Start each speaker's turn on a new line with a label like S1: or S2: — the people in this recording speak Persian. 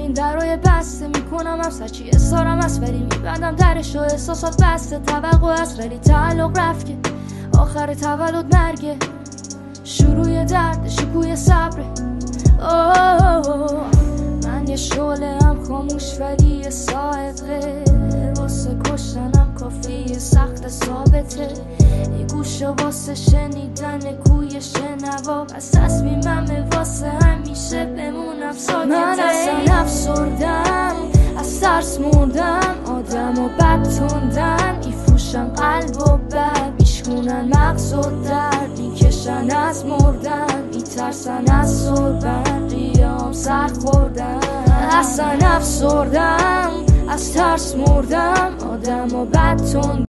S1: این درای بسته میکنم همسرچی اصارم هست ولی میبندم درش و احساسات بسته توقع هست ولی تعلق رفت که آخر تولد مرگه شروع درد شکوی صبره من یه شعله هم خاموش ولی یه ساعته واسه کشتنم کافی سخت ثابته یه گوشه واسه شنیدن کوی شنوا پس تصمیمم واسه همیشه بمونم ساکته من اصلا افسردم از ترس مردم آدم و بد تندن میفروشن قلب و بد میشکنن مغز و درد میکشن از مردن میترسن از سربن ریام سر خوردن اصلا افسردم از ترس مردم آدم و بد تندن